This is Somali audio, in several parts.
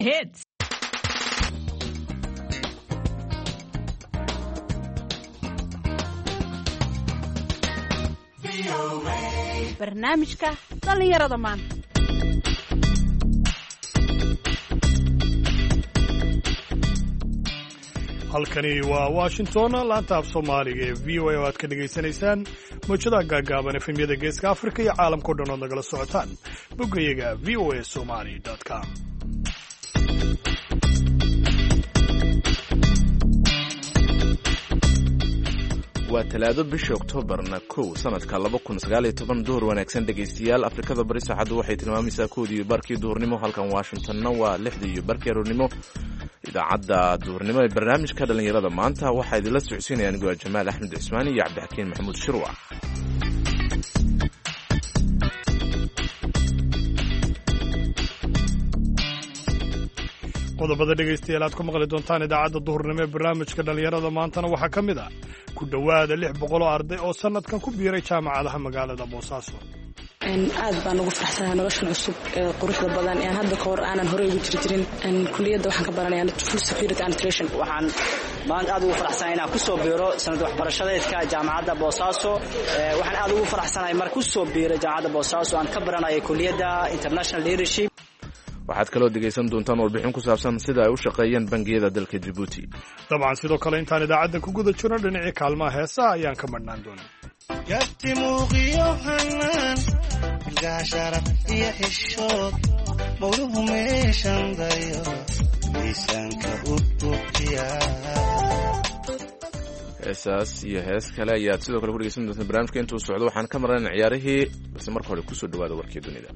Hits. barnaamijka dhallinyarada maanta. halkani waa washington laanta af soomaaliga ee v o a oo aad ka dhegaysanaysaan mawjadaha gaagaaban efemyada geeska afrika iyo caalamkao dhan ood nagala socotaan boggayaga v o a somali com. waa talaado bisha oktoobarna kow sanadka duhur wanaagsan dhegaystayaal. afrikada bari saacaddu waxay tilmaamaysaa koodii barkii duhurnimo, halkan washingtonna waa lixdii iyo barkii aroornimo. idaacadda duhurnimo ee barnaamijka dhallinyarada maanta waxaa idinla socodsiinaya anigoo jamaal axmed cismaani iyo cabdixakiin maxamuud shirwac. qodobada dhegaystayaal aad ku maqli doontaan idaacadda duhurnimo ee barnaamijka dhallinyarada maantana waxaa ka mid ah ku dhowaada 600 oo arday oo sanadkan ku biiray jaamacadaha magaalada boosaaso. aad baan ugu faraxsanahay noloshan cusub ee quruxda badan ee hadda ka hor aanan horey ugu jiri jirin. kulliyadda waxaan ka baranayaa full security and nutrition. waxaan maanta aad ugu faraxsanahay inaan ku soo biiro sanad waxbarashadeedka jaamacadda boosaaso. waxaan aad ugu faraxsanahay mar ku soo biiro jaamacadda boosaaso aan ka baranayay kulliyadda international leadership. waxaad kaloo dhegaysan doontaan warbixin ku saabsan sida ay u shaqeeyeen bangiyada dalka Djibouti. dabcan sidoo kale intaan idaacadda ku guda jirno dhinacii kaalmaha heesaha ayaan ka madhnaan doonaa. yatimuuqiyo hanaan ilgaa sharaf iyo xishood mawluhu meeshan dayo miisaanka u buuqiya. heesaas iyo hees kale ayaad sidoo kale ku dhegaysan doontaan barnaamijka intuu socdo. waxaan ka marnayna ciyaarihii, balse marka hore kusoo dhawaada warkii dunida.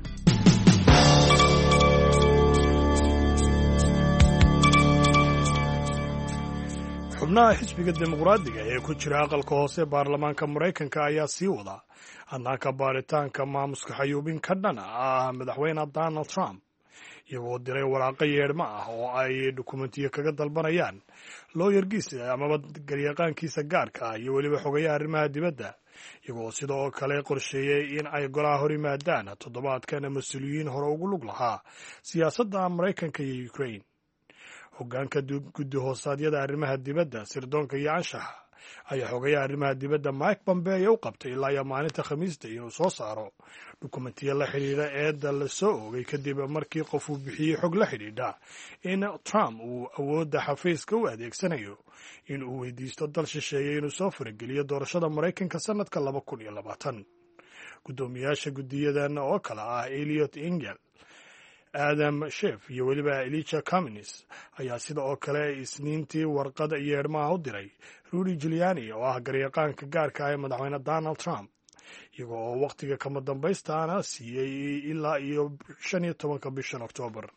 xubnaha xisbiga dimuqraadiga ee ku jira aqalka hoose ee baarlamaanka maraykanka ayaa sii wada hannaanka baaritaanka maamuska xayuubin ka dhan ah madaxweyne donald trump, iyagoo diray waraaqo yeedhma ah oo ay dukumentiyo kaga dalbanayaan looyarkiisa amaba garyaqaankiisa gaarka ah iyo weliba xogayaha arrimaha dibadda, iyagoo sidoo kale qorsheeyey in ay golaha hor yimaadaan toddobaadkan mas-uuliyiin hore ugu lug lahaa siyaasadda maraykanka iyo ukraine. hoggaanka guddi hoosaadyada arrimaha dibadda, sirdoonka iyo anshaxa ayaa xogayaha arrimaha dibadda Mike Pompeo u qabtay ilaa iyo maalinta Khamiista inuu soo saaro dukumentiyo la xidhiidha eedda la soo oogay kadib markii qof uu bixiyey xog la xidhiidha in Trump uu awoodda xafiiska u adeegsanayo in uu weydiisto dal shisheeye inuu soo farageliyo doorashada Maraykanka sanadka 2020. guddoomiyaasha guddiyadan oo kale ah Elliot Engel, Adam Schiff iyo weliba Elijah Cummings ayaa sida oo kale isniintii warqada yeedhmaha u diray Rudy Giuliani oo ah garyaqaanka gaarka ah ee madaxweyne Donald Trump, iyagoo oo wakhtiga kama dambaystaana siiyey ilaa iyo 15 bishan Oktoobar.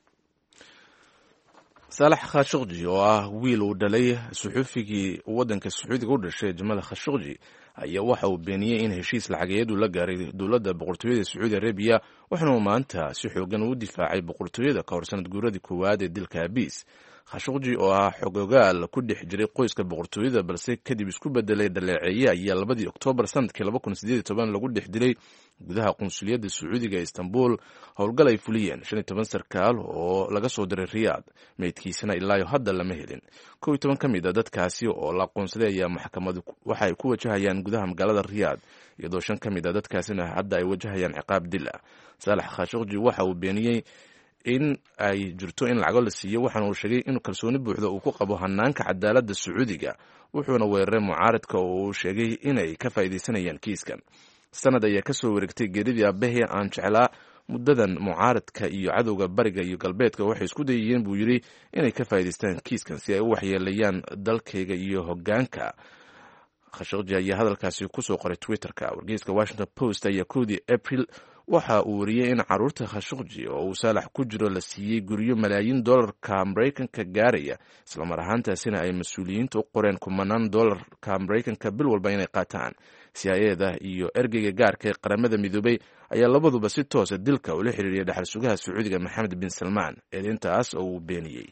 saalax khashoggi oo ah wiil uu dhalay suxuufigii waddanka sacuudiga u dhashay Jamal Khashoggi ayaa waxa uu beeniyey in heshiis lacageed uu la gaaray dowladda boqortooyada Sacuudi Arabiya, waxaana maanta si xoogan u difaacay boqortooyada ka hor sanad guuradii koowaad ee dilka Abiis. Khashoggi oo ah xogogaal ku dhex jiray qoyska boqortooyada balse kadib isku bedelay dhaleeceeye ayaa 2 Oktoobar sanadkii 2018 lagu dhex dilay gudaha qunsuliyadda Sacuudiga ee Istanbul. howlgal ay fuliyeen 15 sarkaal oo laga soo diray Riyaad, meydkiisana ilaa hadda lama helin. 11 ka mid ah dadkaasi oo la aqoonsaday ayaa maxkamadu waxa ay ku wajahayaan gudaha magaalada Riyaad, iyadoo 5 ka mid ah dadkaasina hadda ay wajahayaan ciqaab dil ah. Saalax Khashoggi waxa uu beeniyey in ay jirto in lacago la siiyo, waxaana uu sheegay in kalsooni buuxda uu ku qabo hannaanka cadaaladda Sacuudiga, wuxuuna weeraray mucaaradka oo uu sheegay inay ka faa'iidaysanayaan kiiskan. sanad ayaa ka soo wareegtay geeridii aabbahe aan jeclaa. muddadan mucaaradka iyo cadowga bariga iyo galbeedka waxay isku dayayeen buu yidhi inay ka faa'iidaystaan kiiskan si ay u waxyeelayaan dalkayga iyo hoggaanka. Khashoggi ayaa hadalkaasi ku soo qoray Twitterka. wargeyska Washington Post ayaa 1 April waxa uu wariyey in carruurta Khashoggi oo uu saalax ku jiro la siiyey guryo malaayiin dollarka Maraykanka gaaraya, isla mar ahaantaasina ay mas-uuliyiinta u qoreen kumanaan dollarka Maraykanka bil walba inay qaataan. CIA-da iyo ergeyga gaarka ee qaramada midoobay ayaa labaduba si toosa dilka ula xiriiriyay dhaxal sugaha Sacuudiga Maxamed bin Salmaan, eedayntaas oo uu beeniyey.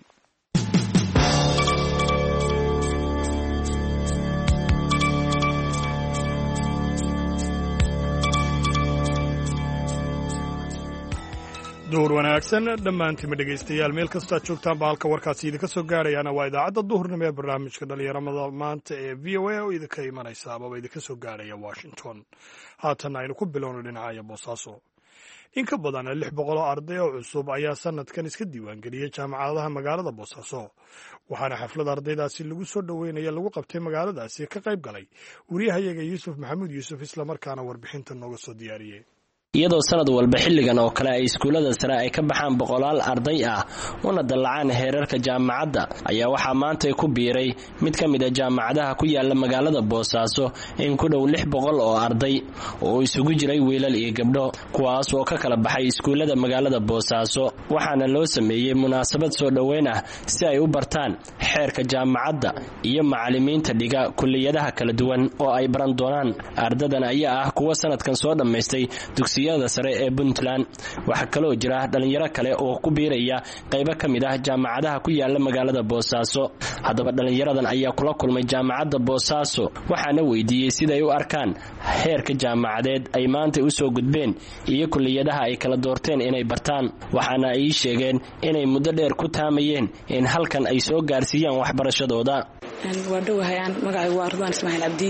duhur wanaagsan dhammaantiinma dhegaystayaal meel kastoo aad joogtaan ba halka warkaasi idinka soo gaarayaana waa idaacadda duhurnimo ee barnaamijka dhallinyaramada maanta ee v o a oo idinka imanaysa amaba idinka soo gaaraya washington haatanna aynu ku bilowno dhinacaya boosaaso in ka badan 600 oo arday oo cusub ayaa sanadkan iska diiwaangeliyey jaamacadaha magaalada boosaaso waxaana xaflad ardaydaasi lagu soo dhoweynaya lagu qabtay magaaladaasi ka qayb galay wariyahayaga yuusuf maxamuud yuusuf islamarkaana warbixinta nooga soo diyaariyey iyadoo sanad walba xilligan oo kale ay iskuullada sare ay ka baxaan boqolaal arday ah una dallacaan heerarka jaamacadda ayaa waxaa maanta ku biiray mid ka mid a jaamacadaha ku yaala magaalada boosaaso in ku dhow 600 oo arday oo isugu jiray wiilal iyo gabdho kuwaas oo ka kala baxay iskuullada magaalada boosaaso waxaana loo sameeyey munaasabad soo dhoweyn ah si ay u bartaan xeerka jaamacadda iyo macallimiinta dhiga kulliyadaha kala duwan oo ay baran doonaan ardadan ayaa ah kuwa sanadkan soo dhammaystay dugsiyada sare ee Puntland waxa kale oo jira dhalinyaro kale oo ku biiraya qaybo kamid ah jaamacadaha ku yaala magaalada Boosaaso hadaba dhalinyaradan ayaa kula kulmay jaamacadda Boosaaso waxaana weydiiyay sida ay u arkaan heerka jaamacadeed ay maanta u soo gudbeen iyo kulliyadaha ay kala doorteen inay bartaan waxaana ay sheegeen inay muddo dheer ku taamayeen in halkan ay soo gaarsiiyaan waxbarashadooda waa dhawayaan magacaygu waa Ridwaan Ismaaciil Abdi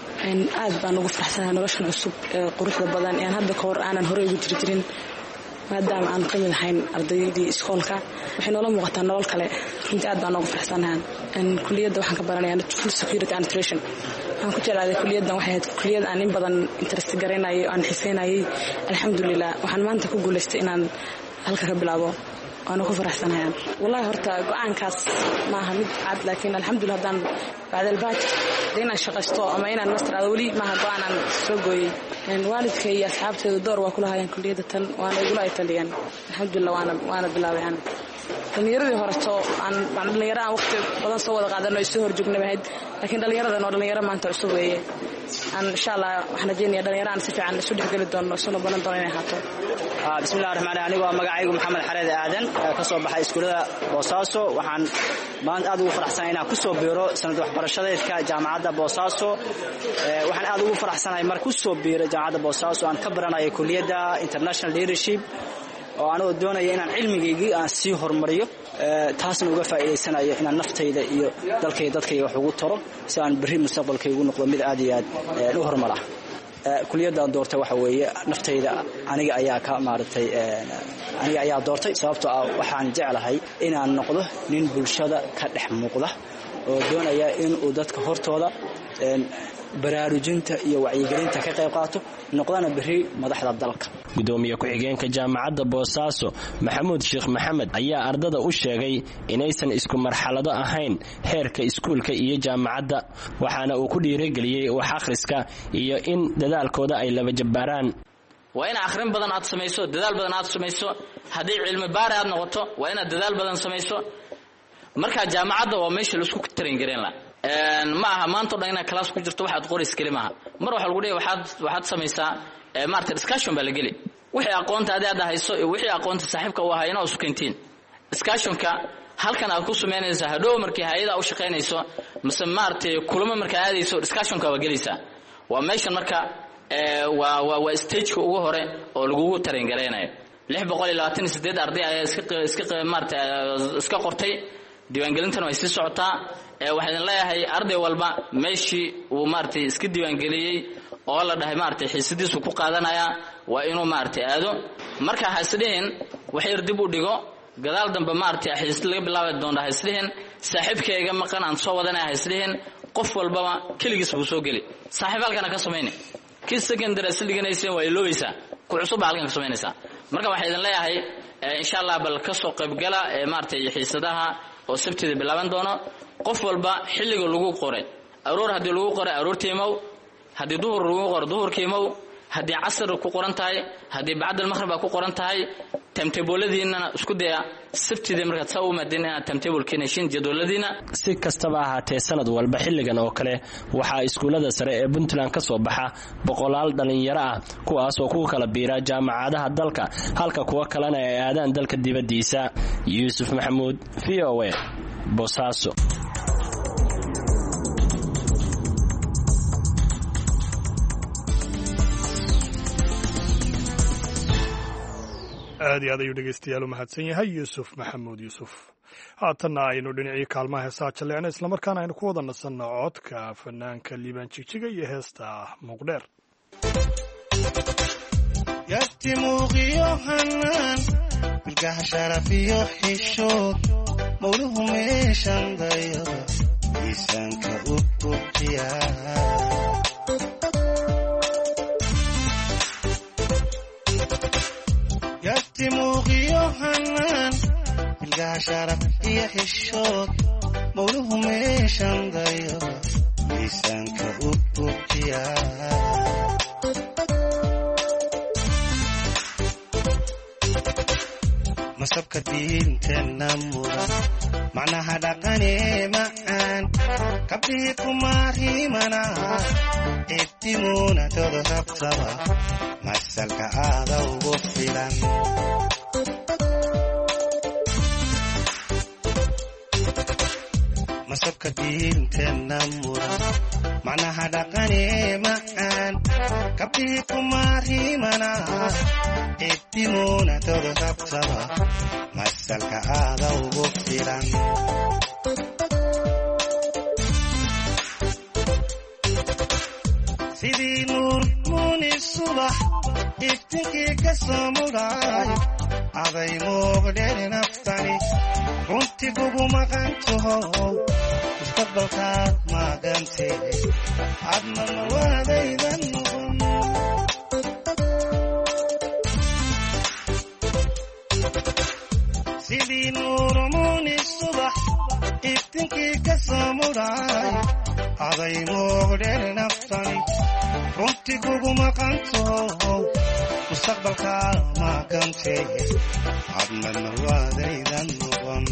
aad baan ugu faraxsanahay noloshan cusub ee quruxda badan ee hadda ka hor aanan hore ugu jirin maadaama aan ka mid ahayn ardaydii iskoolka waxay noola muuqataa nolol kale runtii aad baan ugu faraxsanahay kulliyadda waxaan ka baranayaa full security and nutrition waxaan ku jeclaaday kulliyaddan waxay ahayd kulliyad aan in badan interest garanayo aan xiiseynayay alxamdulillah waxaan maanta ku guulaystay inaan halka ka bilaabo waana ku faraxsanahay wallahi horta go'aankaas ma aha mid cad laakiin alxamdulillah haddaan bacdal baaj inaan shaqaysto ama inaan master aado weli maaha go'aanan soo gooyey waalidkay iyo asxaabteedu door waa kula hayaan kulliyadda tan waana igula ay taliyaan alxamdulillah waana bilaabay dhallinyaradii horeto aan dhallinyaro aan waqti badan soo wada qaadano ay soo horjoognay ahayd laakiin dhallinyaradan oo dhallinyaro maanta cusub weeye aan insha Allah waxaan rajeynayaa dhallinyaro aan si fiican isu dhexgeli doono soo badan doono inay haato bismillaahir rahmaanir rahiim anigu magacaygu Maxamed Xareed Aadan ka soo baxay iskuulada Boosaaso waxaan maanta aad ugu faraxsanahay inaan ku soo biiro sanad waxbarashadeedka jaamacadda Boosaaso waxaan aad ugu faraxsanahay mar ku soo biiro jaamacadda Boosaaso aan ka baranayo kulliyadda international leadership oo aan doonaya inaan cilmigeygii aan sii horumariyo taasna uga faa'iideysanayo inaan naftayda iyo dadkayga wax ugu taro si aan bari mustaqbalkaygu noqdo mid aad iyo aad u horumara kulliyaddan doortay waxa weeye naftayda aniga ayaa doortay sababtoo ah waxaan jeclahay inaan noqdo nin bulshada ka dhex muuqda oo doonaya in uu dadka hortooda baraarujinta iyo wacyigelinta ka qayb qaato noqdana bari madaxda dalka gudoomiye ku-xigeenka jaamacadda Boosaaso Maxamuud Sheekh Maxamed ayaa ardada u sheegay inaysan isku marxalado ahayn heerka iskuulka iyo jaamacadda waxaana uu ku dhiirigeliyay wax akhriska iyo in dadaalkooda ay laba jabaaraan waa in akhrin badan aad samayso dadaal badan aad samayso hadii cilmi baar aad noqoto waa in dadaal badan samayso marka jaamacadda waa meesha la isku tarin gareen la ma aha maanta dhan inaad class ku jirto waxaad qoris kalimaha mar waxa lagu leeyahay waxaad samaysaa maarta discussion baa la gali wixii aqoonta aad hayso iyo wixii aqoonta saaxiibka u ahaa inaa isku keentiin discussionka halkan aad ku sameynaysaa hadhow markii hay'ada u shaqeynayso mise maarta kulamo markaa aadayso discussionka waa galaysaa waa meeshan marka waa stage-ka ugu hore oo lagu tarin gareenayo 628 arday ayaa iska qortay diiwaangelintana way sii socotaa waxaan leeyahay arday walba meeshii uu maartay iska diiwaangeliyay oo la dhahay maartay xiisadiisu ku qaadanaya waa inuu maartay aado marka haysdeen wax yar dib u dhigo gadaal dambe maartay xiisad laga bilaabay doonaa haysdeen saaxiibkayga maqan aan soo wadanay haysdeen qof walba kaligiis buu soo gali saaxiib halkan ka sameeyay kii secondary siliganaysan way looyisa ku cusub halkan ka sameynaysa marka waxaan leeyahay insha Allah bal ka soo qayb gala maartay xiisadaha oo sabtida bilaaban doono qof walba xilliga lagu qoray aroor hadii lagu qoray aroortiimow hadii duhur lagu qoray duhurkiimow hadii casr ku qoran tahay hadii bacd al-maghrib ku qoran tahay timetable-diina isku daya sabtida marka soo maadina timetable-kiina shin jadwaladiina si kastaba ahaatee sanad walba xilligan oo kale waxa iskuulada sare ee Puntland ka soo baxa boqolaal dhalinyaro ah kuwaas oo ku kala biira jaamacadaha dalka halka kuwa kalena ay aadaan dalka dibadiisa Yuusuf Maxamuud VOA Boosaaso aad iyo aad ayuu dhegeystayaal u mahadsan yahay yuusuf maxamuud yuusuf. haatanna aynu dhinacii kaalmaha heesaa jalleecna islamarkaana aynu ku wada nasanno codka fanaanka liibaan jigjiga iyo heesta muuqdheer. yarti muuqiyo hanaan bilgaha sharaf iyo xishood mawluhu meeshan dayo miisaanka u buuxiya yarti muuqiyo hanaan bilgaha sharaf iyo xishood mawluhu meeshan dayo miisaanka u buuxiya masabka diinteenna mudan macnaha dhaqanee macaan kabdhii kumarimana eeddimuuna todo rabtaba masalka aada ugu filan masabka diinteenna mudan macnaha dhaqanee macaan kabdhii kumarimana eeddimuuna todo rabtaba masalka aada ugu filan sidii nuur muuni subax iftinkii ka soo mudhay aday muuqdheer naftani runti kugu maqantaho mustaqbalkaad maagante adna mawaadaydan noqon sidii nuur muuni subax iftinkii ka soo mudhay aday muuqdheer naftani runti kugu maqantaho mustaqbalkaad maagante adna mawaadaydan noqon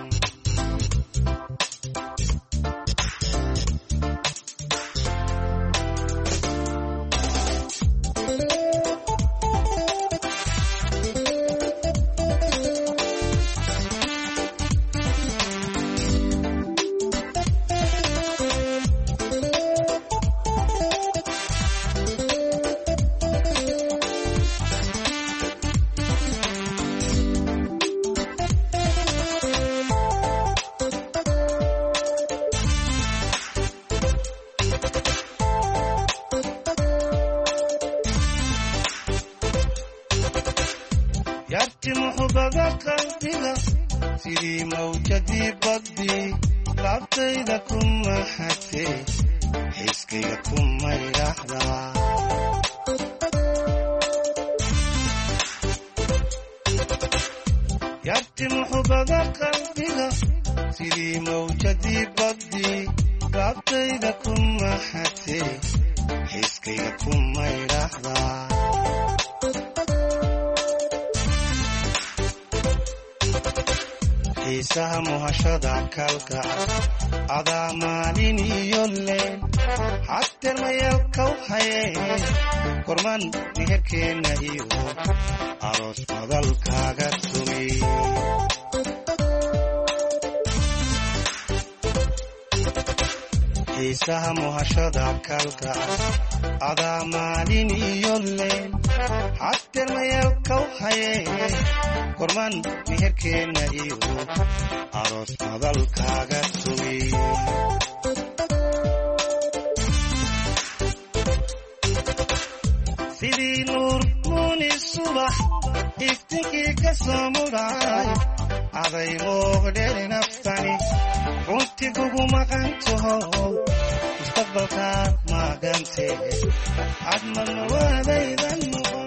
yarti muxubada qalbiga sidii mawjadii badii laabtayda kuma xatee xiskayga kuma idhaahdaa yarti muxubada qalbiga sidii mawjadii badii laabtayda kuma xatee xiskayga kuma idhaahdaa xiisaha muhashada kalgaca adaa maalin iyo leen xateer mayalkaw hayee korman meherkeenna iyo aroos madalkaaga tumi xiisaha muhashada kalgaca adaa maalin iyo leen xateer mayalkaw hayee korman meherkeenna iyo aroos madalkaaga tumi sidii nuur muuni subax iftinkii ka soo mudhay aday muuqdheer naftani runti kugu maqantaho mustaqbalkaad maagante adna mawaadaydan noqon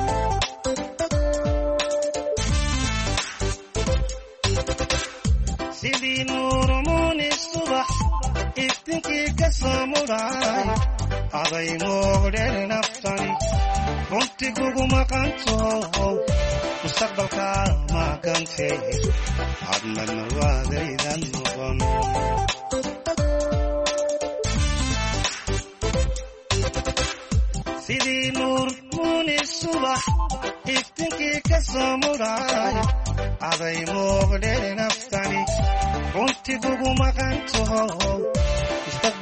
sidii nuur muuni subax iftinkii ka soo mudhay aday muuqdheer naftani runti kugu maqantaho mustaqbalkaad maagante adna mawaadaydan noqon sidii nuur muuni subax iftinkii ka soo mudhay aday muuqdheer naftani runti kugu maqantaho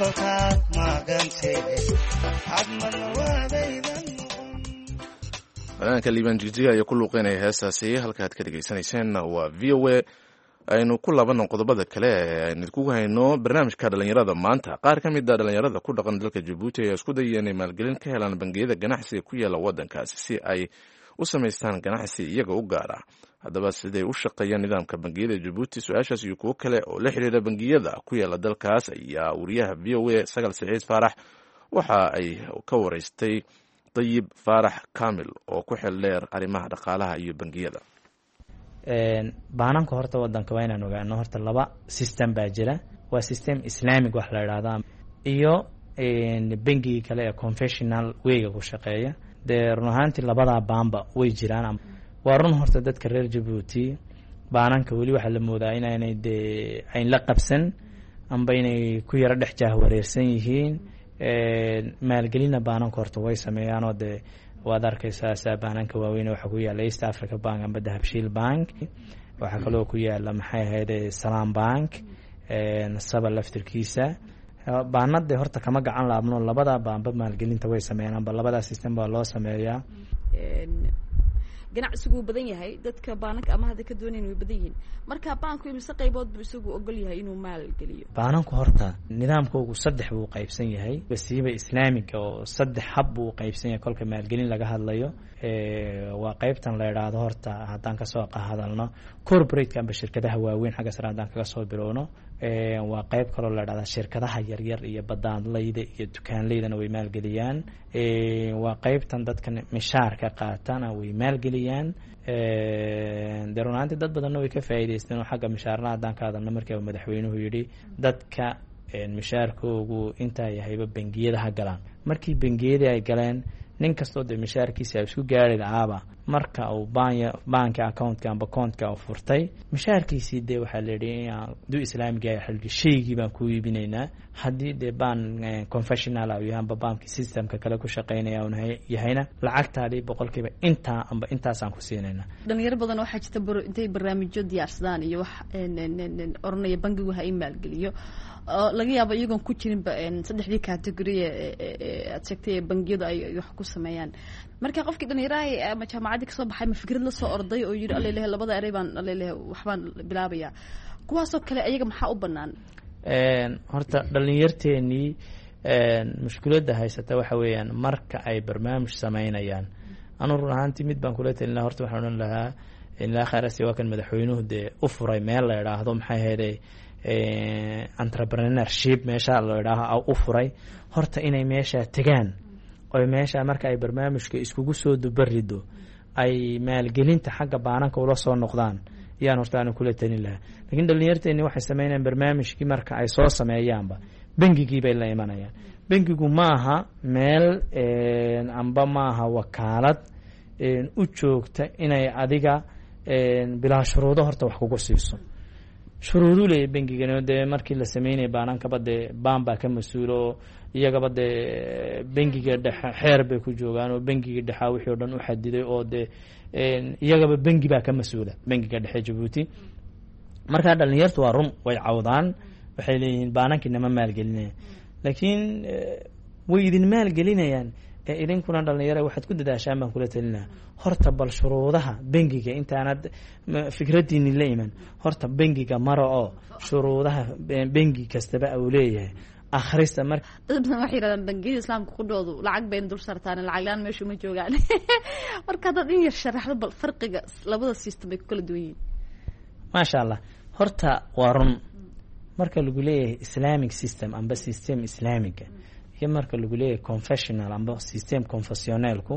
mustaqbalkaad maagante adna mawaadaydan noqon fanaanka liibaan jigjiga ayaa ku luuqeynaya heestaasi halkaaad ka dhegaysanayseen waa v o a. aynu ku laabanno qodobada kale ee aynu idkugu hayno barnaamijka dhallinyarada maanta. qaar ka mid a dhallinyarada ku dhaqan dalka jabuuti ayaa isku dayaya inay maalgelin ka helaan bangiyada ganacsiga ku yaala waddankaasi si ay u samaystaan ganacsi iyaga u gaara. haddaba siday u shaqeeyaan nidaamka bangiyada jabuuti, su-aashaas iyo kuwo kale oo la xidhiira bangiyada ku yaala dalkaas ayaa wariyaha v o a Sagal Siciid Faarax waxa ay ka waraystay Dayib Faarax Kaamil oo ku xil dheer arrimaha dhaqaalaha iyo bangiyada. baananka horta wadanka waa inaan ogaano horta laba system baa jira. waa system islaamic wax la idhaahdaa iyo bangiga kale ee confessional wayga ku shaqeeya. dee run ahaantii labadaa baanba way jiraan. waa run horta dadka reer Jabuuti baananka weli waxaa la moodaa inaanay dee ayn la qabsan amba inay ku yaro dhex jaahwareersan yihiin. maalgelina baananka horta way sameeyaanoo dee waad arkaysaa saa baananka waaweyn waxaa ku yaala East Africa Bank amba Dahabshiil Bank, waxaa kaloo ku yaala maxay ahayd Salaam Bank, saba laftirkiisa. baanada horta kama gacan laabno, labada baanba maalgelinta way sameeyaan amba labada system baa loo sameeyaa. ganacsigu badan yahay, dadka baananka ama hadda ka doonayn way badan yihiin. marka baanku imise qaybood buu isagu ogol yahay inuu maal geliyo? baananku horta nidaamkoogu 3 buu qaybsan yahay. wasiiba islaamiga oo 3 hab buu qaybsan yahay kolka maalgelin laga hadlayo. waa qaybtan la yiraahdo horta haddaan ka soo hadalno corporate amba shirkadaha waaweyn xagga sare haddaan kaga soo bilowno. waa qayb kaloo la yiraahdo shirkadaha yaryar iyo badaanleyda iyo dukaanleydana way maalgeliyaan. waa qaybtan dadka mishaarka qaatana way maalgeliyaan. darunaantii dad badanna way ka faa'iideysteen oo xagga mishaarna haddaan ka hadalno markii madaxweynuhu yidhi dadka mishaarkoogu intaa yahayba bangiyada ha galaan. markii bangiyada ay galeen nin kastoo dee mishaarkiisa isku gaari lahaaba marka uu banki accountka amba accountka uu furtay mishaarkiisii dee waxaa la yidhi du islaamiga xilli shaygii baan ku iibinaynaa. haddii dee ban confessional uu yahay amba banki systemka kale ku shaqeynaya uu yahayna lacagtaadii boqolkiiba intaa amba intaasaan ku siinaynaa. dhalinyaro badan waxaa jirta intay barnaamijyo diyaarsadaan iyo wax oranaya bangigu ha in maalgeliyo oo laga yaabo iyagoon ku jirinba 3 category aad sheegtay bangiyadu ay wax ku sameeyaan. marka qofkii dhalinyaraha ama jaamacadii kasoo baxay ma fikrad la soo orday oo yidhi allelehe labada eray baan allelehe waxbaan bilaabaya, kuwaasoo kale ayaga maxaa u banaan? horta dhalinyarteenii mushkiladda haysata waxa weeyaan marka ay barnaamij sameynayaan. anu run ahaantii mid baan kula talin lahaa. horta waxaan odhan lahaa ilaa khayrasi waa kan madaxweynuhu dee u furay meel la idhaahdo maxay ahaydee entrepreneurship meesha la idhaaho u furay. horta inay meesha tegaan oo meesha marka ay barnaamijka iskugu soo dubarido ay maalgelinta xagga baananka ula soo noqdaan ayaan horta aan kula talin lahaa. laakiin dhalinyarteeni waxay sameynayaan barnaamijkii marka ay soo sameeyaanba bangigii bay la imanayaan. bangigu maaha meel amba maaha wakaalad u joogta inay adiga bilaa shuruudo horta wax kugu siiso. shuruudu leeyahay bangigana dee markii la sameynaya baanankaba dee baan baa ka mas-uulo iyagaba dee bangiga dhexe xeer bay ku joogaan oo bangiga dhexa wixii oo dhan u xadiday oo dee iyagaba bangi baa ka mas-uula bangiga dhexe Jabuuti. markaa dhalinyartu waa run way cawdaan, waxay leeyihiin baanankii nama maalgelinaya. laakiin way idin maalgelinayaan idinkuna dhalinyaro waxaad ku dadaashaan baan kula talinayaa. horta bal shuruudaha bangiga intaanad fikradiini la iman horta bangiga mara oo shuruudaha bangi kastaba uu leeyahay akhrista. marka dad badan waxay yiraahdaan bangiyada islaamka qudhoodu lacag bay dul sartaan, lacag laan meeshu ma joogaan. marka dad in yar sharaxdo bal farqiga labada system ay ku kala duwan yihiin. maasha Allah. horta waa run marka lagu leeyahay islamic system amba system islaamiga iyo marka lagu leeyahay confessional amba system confessionalku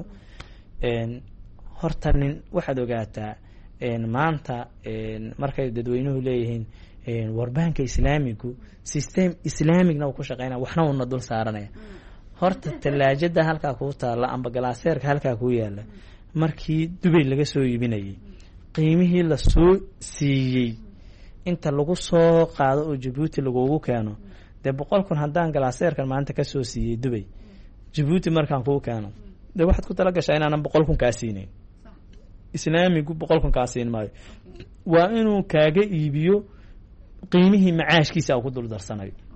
horta nin waxaad ogaataa maanta markay dadweynuhu leeyihiin warbaanka islaamigu system islaamigna uu ku shaqeynaya waxna uuna dul saaranaya. horta talaajada halkaa kuu taalla amba galaaseerka halkaa kuu yaala markii Dubai laga soo iibinayay qiimihii la soo siiyey inta lagu soo qaado oo Djibouti lagu keeno dee 100,000 haddaan galaaseerkan maanta ka soo siiyey Dubai Djibouti markaan kuu keeno dee waxaad ku tala gashaa inaanan 100,000 kaa siinayn. islaamigu 100,000 kaa siin maayo, waa inuu kaaga iibiyo qiimihii macaashkiisa uu ku dul darsanayo.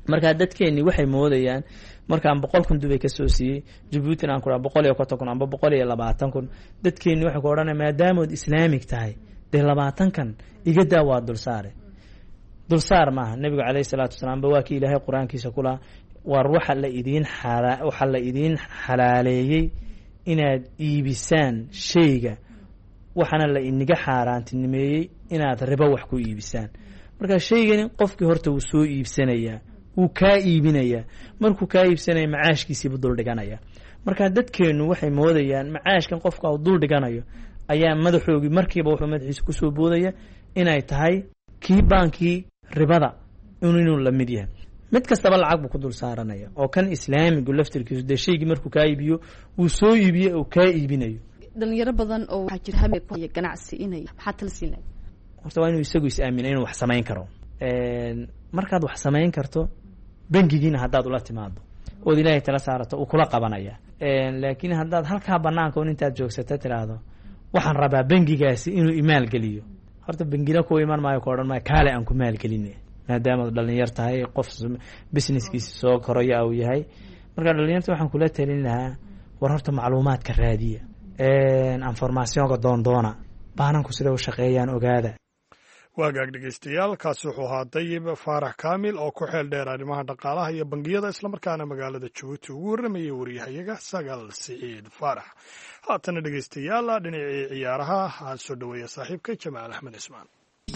markaa dadkeennii waxay moodayaan markaan 100,000 dubay ka soo siiyey Djibouti aan ku raa 150,000 amba 120,000 dadkeennii waxay ku odhanayaan maadaamood islaamig tahay dee 20,000 iga daa waa dulsaar maaha. nabigu calayhi salaatu wasalaam ba waa kii ilaahay qur-aankiisa kula war waxa la idiin xalaaleeyey inaad iibisaan shayga waxaana la iniga xaaraantinimeeyey inaad ribo wax ku iibisaan. marka shaygani qofkii horta wuu soo iibsanayaa, wuu kaa iibinayaa, markuu kaa iibsanaya macaashkiisiibuu dul dhiganaya. marka dadkeennu waxay moodayaan macaashkan qofka uu dul dhiganayo ayaa madaxoogii markiiba wuxuu madaxiisa kusoo boodaya inay tahay kii baankii ribada inuu la mid yahay. mid kastaba lacag buu ku dul saaranaya oo kan islaamigu laftirkiisu dee shaygii markuu kaa iibiyo wuu soo iibiye oo kaa iibinayo. dhalinyaro badan oo waxaa jira hame ku haya ganacsi inay maxaa tala siin lahayd? horta waa inuu isagu is-aamina inuu wax samayn karo. markaad wax samayn karto bangigiina haddaad ula timaado ood ilaahay tala saarato uu kula qabanaya. laakiin haddaad halkaa banaanka un intaad joogsato tiraahdo waxaan rabaa bangigaasi inuu imaalgeliyo, horta bangina ku iman maayo ku odhan maayo kaale aan ku maalgeline maadaama dhalinyar tahay qof businesskiisa soo koraya uu yahay. marka dhalinyarta waxaan kula talin lahaa war horta macluumaadka raadiya, informationka doondoona, baananku sida u shaqeeyaan ogaada. waagaag dhegeystayaal kaasi wuxuu ahaa Dayib Faarax Kaamil oo ku xeel dheer arrimaha dhaqaalaha iyo bangiyada islamarkaana magaalada Djibouti ugu warramayay wariyahayaga Sagaal Siciid Faarax. haatana dhegeystayaal dhinacii ciyaaraha aan soo dhaweeya saaxiibka Jamaal Axmed Ismaan.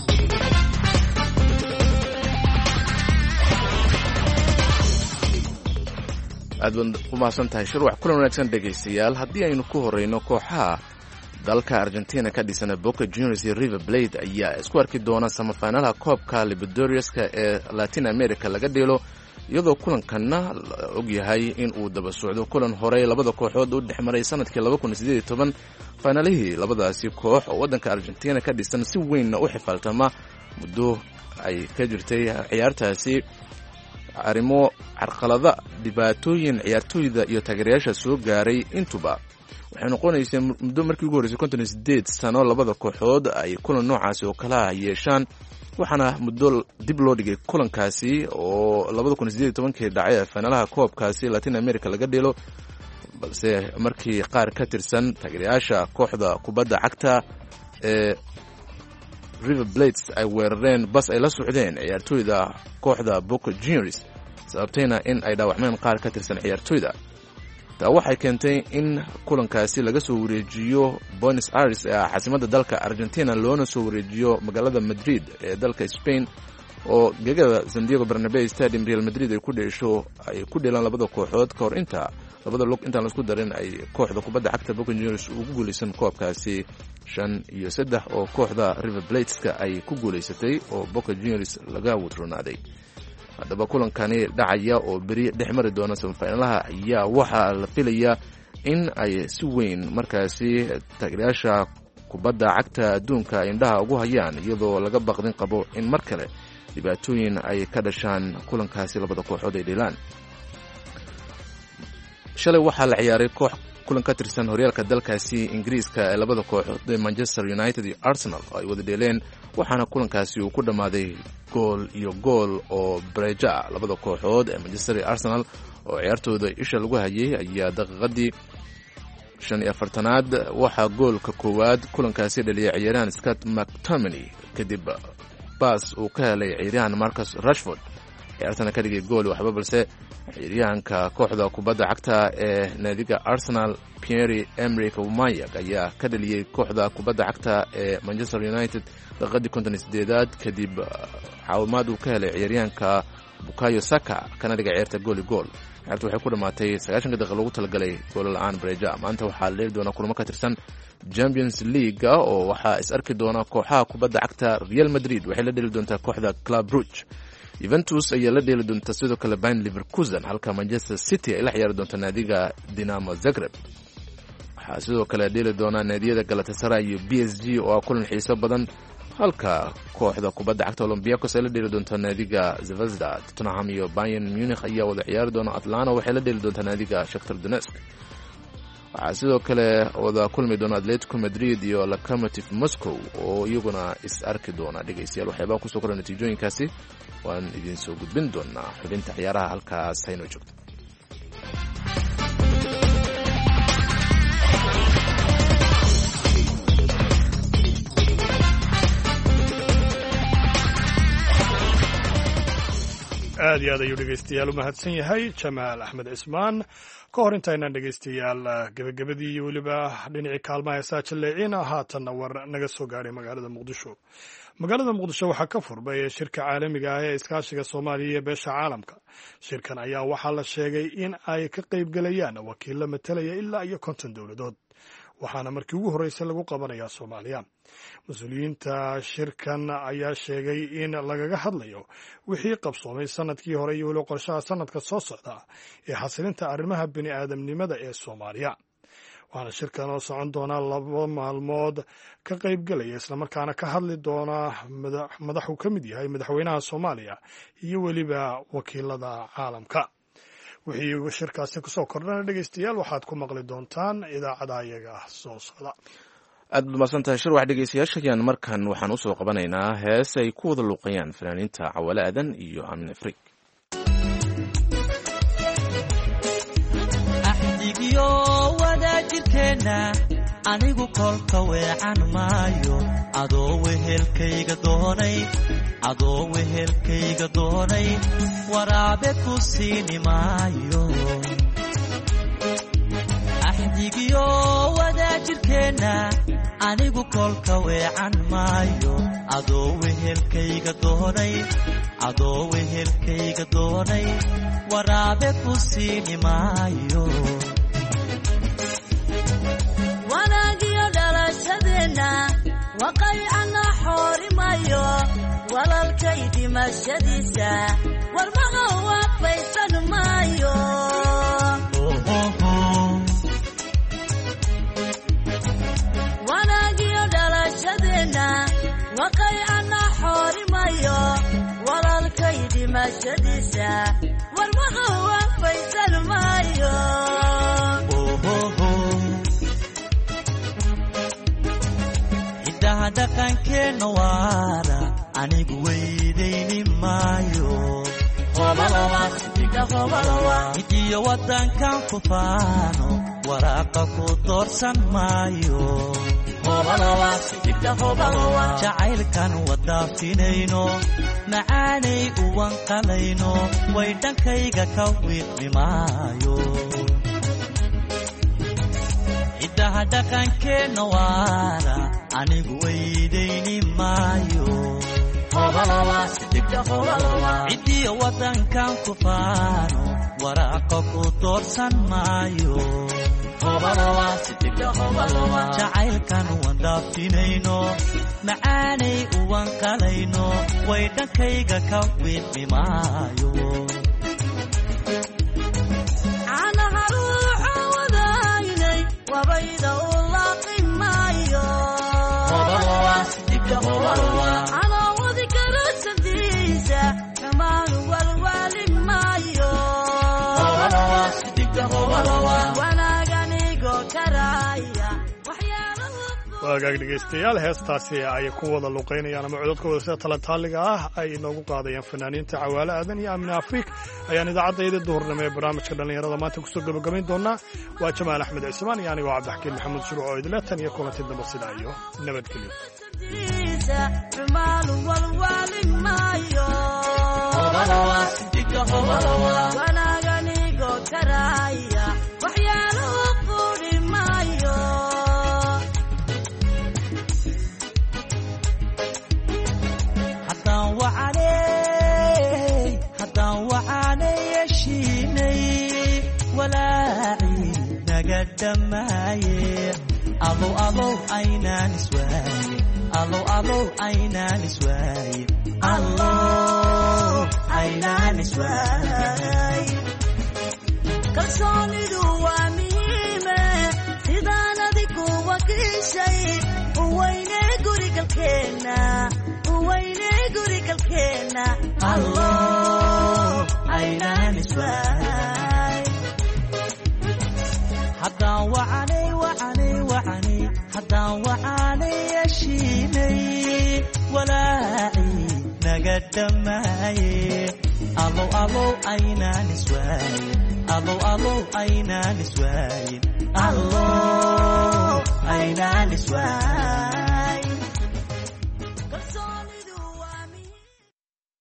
aad baad u mahadsantahay shirwax. kulan wanaagsan dhegaystayaal. haddii aynu ku horeyno kooxaha dalka Argentina ka dhisana Boca Juniors iyo River Plate ayaa isku arki doona samafinalaha koobka Libertadores-ka ee Latin America laga dheelo, iyadoo kulankanna la ogyahay in uu daba socdo kulan horey labada kooxood u dhexmaray sanadkii 2018. finaalihii labadaasi koox oo waddanka Argentina ka dhisan si weynna u xifaaltama muddo ay ka jirtay ciyaartaasi arrimo carqalada dhibaatooyin ciyaartooyda iyo taageerayaasha soo gaaray intuba waxay noqonaysay muddo markii ugu horreysay 58 sano labada kooxood ay kulan noocaasi oo kala yeeshaan, waxaana muddo dib loo dhigay kulankaasi oo 2018 dhacay finaalaha koobkaasi Latin America laga dheelo, balse markii qaar ka tirsan taageerayaasha kooxda kubadda cagta ee River Plate ay weerareen bas ay la socdeen ciyaartooyda kooxda Boca Juniors, sababtayna in ay dhaawacmeen qaar ka tirsan ciyaartooyda. taa waxay keentay in kulankaasi laga soo wareejiyo Buenos Aires ee caasimadda dalka Argentina loona soo wareejiyo magaalada Madrid ee dalka Spain, oo gegada San Diego Bernabeu Stadium Real Madrid ay ku dheelaan labada kooxood ka hor intaan la isku darin ay kooxda kubadda cagta Boca Juniors ugu guulaysan koobkaasi 5-3 oo kooxda River Plate ay ku guulaysatay oo Boca Juniors laga wudronaaday. haddaba kulankani dhacaya oo beri dhex mari doona semifinalaha ayaa waxaa la filayaa in ay si weyn markaasi taageerayaasha kubadda cagta adduunka indhaha ugu hayaan, iyadoo laga baqdin qabo in mar kale dhibaatooyin ay ka dhashaan kulankaasi labada kooxood ay dheelaan. shalay waxaa la ciyaaray kulan ka tirsan horyaalka dalkaasi Ingiriiska ee labada kooxood ee Manchester United iyo Arsenal oo ay wada dheeleen, waxaana kulankaasi uu ku dhammaaday gool oo breja. labada kooxood ee Manchester iyo Arsenal oo ciyaartooda isha lagu hayay ayaa daqiiqadii 45aad waxaa goolka koowaad kulankaasi dhaliyay ciyaaryahan Scott McTominay kadib baas uu ka helay ciyaaryahan Marcus Rashford. ciyaartana ka dhigay gool waxba, balse ciyaaryahanka kooxda kubadda cagta ee naadiga Arsenal Pierre-Emerick Aubameyang ayaa ka dhaliyay kooxda kubadda cagta ee Manchester United daqiiqadii 58aad kadib caawimaad uu ka helay ciyaaryahanka Bukayo Saka kana dhigay ciyaarta gool. ciyaartu waxay ku dhamaatay 90 daqiiqo lagu talagalay gool la'aan breja. maanta waxaa la dheeli doona kulamo ka tirsan Champions League oo waxaa is arki doona kooxaha kubadda cagta Real Madrid waxay la dheeli doontaa kooxda Club Brugge, Juventus ayaa la dheeli doonta sidoo kale Bayer Leverkusen, halka Manchester City ay la ciyaari doonta naadiga Dinamo Zagreb. waxaa sidoo kale dheeli doona naadiyada Galatasaray iyo PSG oo kulan xiiso badan, halka kooxda kubadda cagta Olympiacos ay la dheeli doonta naadiga Zvezda. Tottenham iyo Bayern Munich ayaa wada ciyaari doona. Atlanta waxay la dheeli doonta naadiga Shakhtar Donetsk. waxaa sidoo kale wada kulmi doona Atletico Madrid iyo Lokomotiv Moscow oo iyaguna is arki doona. dhegeystayaal waxyaabaa kusoo kordha natiijooyinkaasi waan idin soo gudbin doonaa xubinta ciyaaraha halkaas hayno joogto. aad iyo aad ayuu dhegeystayaal u mahadsan yahay Jamaal Axmed Cismaan. ka hor intaynaan dhegeystayaal gebagabadii iyo weliba dhinacii kaalmaha heesaa jaleeciina haatanna war naga soo gaadhay magaalada Muqdisho. magaalada Muqdisho waxaa ka furmay shirka caalamiga ah ee iskaashiga Soomaaliya iyo beesha caalamka. shirkan ayaa waxaa la sheegay in ay ka qaybgalayaan wakiilo matalaya ilaa iyo 50 dowladood, waxaana markii ugu horreysay lagu qabanayaa Soomaaliya. mas-uuliyiinta shirkan ayaa sheegay in lagaga hadlayo wixii qabsoomay sanadkii hore iyo weli qorshaha sanadka soo socda ee xasilinta arrimaha bini'aadamnimada ee Soomaaliya. waxaana shirkan oo socon doonaa 2 maalmood ka qaybgalaya islamarkaana ka hadli doona madaxuu ka mid yahay madaxweynaha Soomaaliya iyo weliba wakiilada caalamka. wixii shirkaasi kusoo kordhana dhegeystayaal waxaad ku maqli doontaan idaacada iyaga soo socda. aad baad mahadsantahay shirwax. dhegeystayaashayaan markan waxaan usoo qabanaynaa hees ay ku wada luuqayaan fanaaniinta Cawaale Aadan iyo Aamin Afriik. axdigiyo wadaajirkeenna anigu kolka weecan maayo adoo wehelkayga doonay waraabe ku siini maayo. axdigiyo wadaajirkeenna anigu kolka weecan maayo adoo wehelkayga doonay waraabe ku siini maayo. wanaagiyo dhalashadeenna waqaycana xoorimayo walalkay dimashadiisa warmaqa waafaysan maayo. wanaagiyo dhalashadeenna waqaycana xoorimayo walalkay dimashadiisa warmaqa waafaysan maayo. hiddaha dhaqankeenna waara anigu weydayni maayo. hidiyo waddankan ku faano waraaqa ku doorsan maayo. jacaylkan wadaafinayno macaanay uwan qalayno way dhankayga ka wiiqmi maayo. hiddaha dhaqankeenna waara anigu weydayni maayo. cidiyo waddankan ku faano waraaqa ku doorsan maayo. jacaylkan wadaafinayno macaanay uwan qalayno way dhankayga ka wiiqmi maayo. caanaha ruuxa wadaynay wabayda u laaqi maayo. caloowadi karasadiisa dhammaan walwaali maayo. wanaaganigo karaya waagaag dhegeystayaal heestaasi ay ku wada luuqaynayaan ama codadkooda sida talataaliga ah ay inoogu qaadayaan fanaaniinta Cawaale Aadan iyo Aamin Afriik ayaan idaacadayda duhurnimo ee barnaamijka dhalinyarada maanta kusoo gabagabayn doonaa. waa Jamaal Axmed Cismaan iyo anigoo Cabdixakiin Maxamed Shuruuc oo idin tan iyo kulanti dambe sidaa iyo nabadgelyo. wanaaganigo karaya waxyaalaha quri maayo. haddaan wacanay yeshiinay walaaci naga dhammaaye alow aynaan iswaaye. kalsoonidu waa muhiime sidaan adigu wakiishay uweyne gurigalkeenna aynaan iswaaye. haddaan wacan dhamaaye alow alow aynaan iswaayin alow alow aynaan iswaayin alow aynaan iswaayin